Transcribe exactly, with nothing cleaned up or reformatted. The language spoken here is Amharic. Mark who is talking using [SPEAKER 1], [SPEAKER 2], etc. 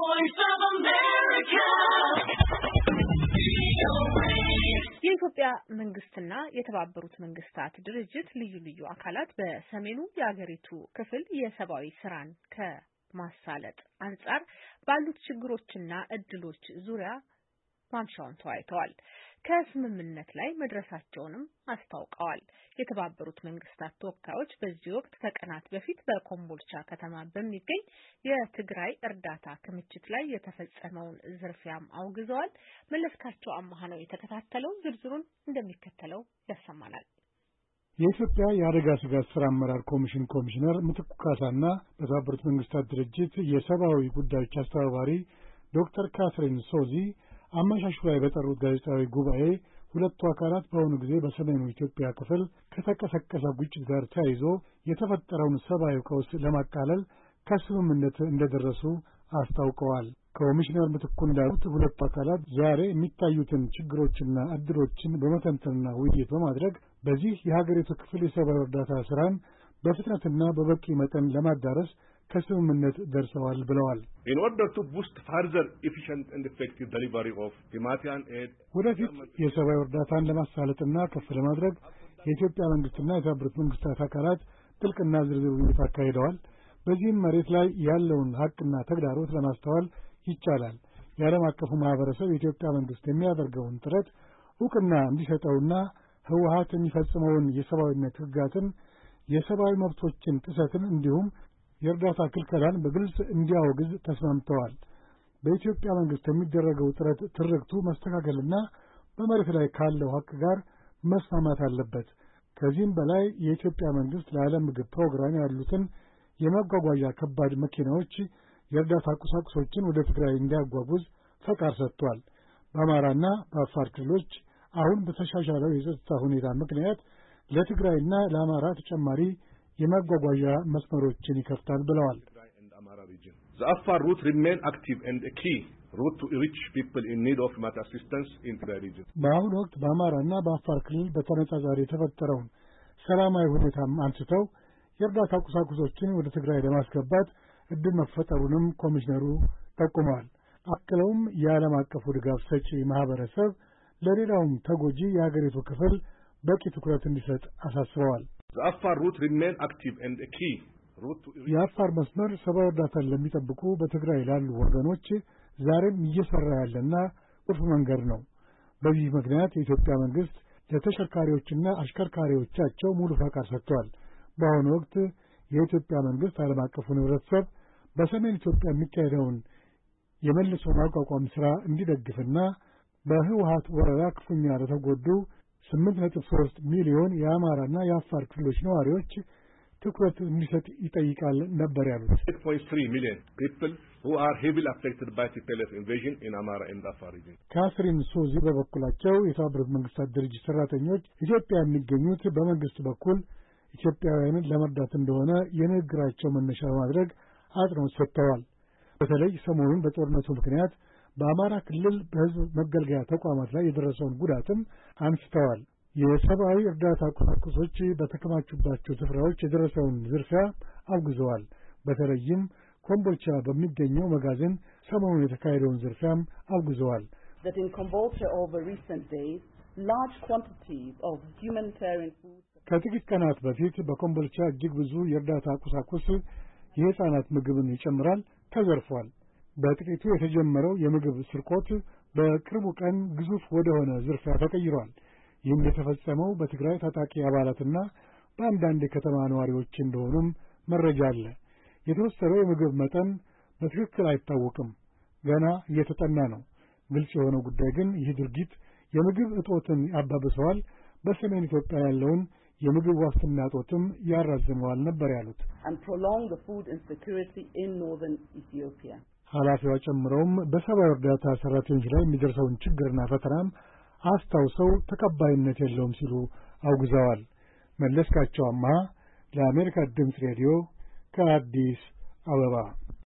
[SPEAKER 1] voice of America. የኢትዮጵያ መንግስትና የተባበሩት መንግስታት ድርጅት ልዩ ልዩ አካላት በሰሜኑ የአገሪቱ ክፍል የሰብአዊ ስራን ከማሳለጥ አንጻር ባሉት ችግሮችና እድሎች ዙሪያ ማምሻውን ተወያይተዋል። ከስምምነት ላይ መድረሳቸውንም አስታውቀዋል። የተባበሩት መንግስታት ተወካዮች በዚህ ወቅት ከቀናት በፊት በኮምቦልቻ ከተማ በሚገኝ የትግራይ እርዳታ ክምችት ላይ የተፈጸመውን ዝርፊያም አውግዘዋል። መለስካቸው አማሃ ነው የተከታተለው። ዝርዝሩን እንደሚከተለው ያሰማናል።
[SPEAKER 2] የኢትዮጵያ የአደጋ ስጋት ስራ አመራር ኮሚሽን ኮሚሽነር ምትኩ ካሳና በተባበሩት መንግስታት ድርጅት የሰብአዊ ጉዳዮች አስተባባሪ ዶክተር ካትሪን ሶዚ አመሻሹ ላይ በጠሩት ጋዜጣዊ ጉባኤ ሁለቱ አካላት በአሁኑ ጊዜ በሰሜኑ ኢትዮጵያ ክፍል ከተቀሰቀሰው ግጭት ጋር ተያይዞ የተፈጠረውን ሰብአዊ ቀውስ ለማቃለል ከስምምነት እንደደረሱ አስታውቀዋል። ኮሚሽነር ምትኩ እንዳሉት ሁለቱ አካላት ዛሬ የሚታዩትን ችግሮችና እድሎችን በመተንተንና ውይይት በማድረግ በዚህ የሀገሪቱ ክፍል የሰብአዊ እርዳታ ስራን በፍጥነትና በበቂ መጠን ለማዳረስ ከስምምነት ደርሰዋል ብለዋል።
[SPEAKER 3] In order to boost further efficient and effective delivery of humanitarian aid
[SPEAKER 2] ወደፊት የሰብአዊ እርዳታን ለማሳለጥና ከፍ ለማድረግ የኢትዮጵያ መንግስትና የተባበሩት መንግስታት አካላት ጥልቅና ዝርዝር ውይይት አካሂደዋል። በዚህም መሬት ላይ ያለውን ሀቅና ተግዳሮት ለማስተዋል ይቻላል። የዓለም አቀፉ ማህበረሰብ የኢትዮጵያ መንግስት የሚያደርገውን ጥረት እውቅና እንዲሰጠውና ህወሓት የሚፈጽመውን የሰብአዊነት ህግጋትን፣ የሰብአዊ መብቶችን ጥሰትን እንዲሁም የእርዳታ ክልከላን በግልጽ እንዲያወግዝ ተስማምተዋል። በኢትዮጵያ መንግስት የሚደረገው ጥረት ትርክቱ መስተካከልና በመሬት ላይ ካለው ሀቅ ጋር መስማማት አለበት። ከዚህም በላይ የኢትዮጵያ መንግስት ለዓለም ምግብ ፕሮግራም ያሉትን የማጓጓዣ ከባድ መኪናዎች የእርዳታ ቁሳቁሶችን ወደ ትግራይ እንዲያጓጉዝ ፈቃድ ሰጥቷል። በአማራና በአፋር ክልሎች አሁን በተሻሻለው የጸጥታ ሁኔታ ምክንያት ለትግራይና ለአማራ ተጨማሪ የማጓጓዣ መስመሮችን ይከፍታል ብለዋል።
[SPEAKER 3] The Afar route remain active and a key route to reach people in need of humanitarian assistance in the region.
[SPEAKER 2] በአሁኑ ወቅት በአማራና በአፋር ክልል በተነጻጻሪ የተፈጠረውን ሰላማዊ ሁኔታም አንስተው የእርዳታ ቁሳቁሶችን ወደ ትግራይ ለማስገባት እድል መፈጠሩንም ኮሚሽነሩ ጠቁመዋል። አክለውም የዓለም አቀፉ ድጋፍ ሰጪ ማህበረሰብ ለሌላውም ተጎጂ የሀገሪቱ ክፍል በቂ ትኩረት እንዲሰጥ አሳስበዋል።
[SPEAKER 3] The Afar route remain active and a key route to
[SPEAKER 2] የአፋር መስመር ሰብአዊ እርዳታን ለሚጠብቁ በትግራይ ላሉ ወገኖች ዛሬም እየሰራ ያለና ቁልፍ መንገድ ነው። በዚህ ምክንያት የኢትዮጵያ መንግስት ለተሽከርካሪዎችና አሽከርካሪዎቻቸው ሙሉ ፈቃድ ሰጥቷል። በአሁኑ ወቅት የኢትዮጵያ መንግስት ዓለም አቀፉን ህብረተሰብ በሰሜን ኢትዮጵያ የሚካሄደውን የመልሶ ማቋቋም ሥራ እንዲደግፍና በህወሓት ወረራ ክፉኛ ለተጎዱ ስምንት ነጥብ ሶስት ሚሊዮን የአማራና የአፋር ክልሎች ነዋሪዎች ትኩረት እንዲሰጥ ይጠይቃል ነበር ያሉት።
[SPEAKER 3] eight point three million people who are heavily affected by T P L F invasion in Amara and Afar region.
[SPEAKER 2] ካትሪን ሶዚ በበኩላቸው የተባበሩት መንግስታት ድርጅት ሰራተኞች ኢትዮጵያ የሚገኙት በመንግስት በኩል ኢትዮጵያውያንን ለመርዳት እንደሆነ የንግግራቸው መነሻ በማድረግ አጽንኦት ሰጥተዋል። በተለይ ሰሞኑን በጦርነቱ ምክንያት በአማራ ክልል በህዝብ መገልገያ ተቋማት ላይ የደረሰውን ጉዳትም አንስተዋል። የሰብአዊ እርዳታ ቁሳቁሶች በተከማቹባቸው ስፍራዎች የደረሰውን ዝርፊያ አውግዘዋል። በተለይም ኮምቦልቻ በሚገኘው መጋዘን ሰሞኑን የተካሄደውን ዝርፊያም አውግዘዋል።
[SPEAKER 4] That in Cambodia over recent days large quantities of humanitarian food
[SPEAKER 2] ከጥቂት ቀናት በፊት በኮምቦልቻ እጅግ ብዙ የእርዳታ ቁሳቁስ የህፃናት ምግብን ይጨምራል ተዘርፏል። በጥቂቱ የተጀመረው የምግብ ስርቆት በቅርቡ ቀን ግዙፍ ወደሆነ ዝርፊያ ተቀይሯል። ይህም የተፈጸመው በትግራይ ታጣቂ አባላትና በአንዳንድ የከተማ ነዋሪዎች እንደሆኑም መረጃ አለ። የተወሰነው የምግብ መጠን በትክክል አይታወቅም፣ ገና እየተጠና ነው። ግልጽ የሆነው ጉዳይ ግን ይህ ድርጊት የምግብ እጦትን ያባብሰዋል፣ በሰሜን ኢትዮጵያ ያለውን የምግብ ዋስትና እጦትም ያራዝመዋል ነበር ያሉት።
[SPEAKER 4] and prolong the food insecurity in northern Ethiopia.
[SPEAKER 2] ኃላፊዋ ጨምረውም በሰብአዊ እርዳታ ሰራተኞች ላይ የሚደርሰውን ችግርና ፈተናም አስታውሰው ተቀባይነት የለውም ሲሉ አውግዘዋል። መለስካቸው አማሃ ለአሜሪካ ድምፅ ሬዲዮ ከአዲስ አበባ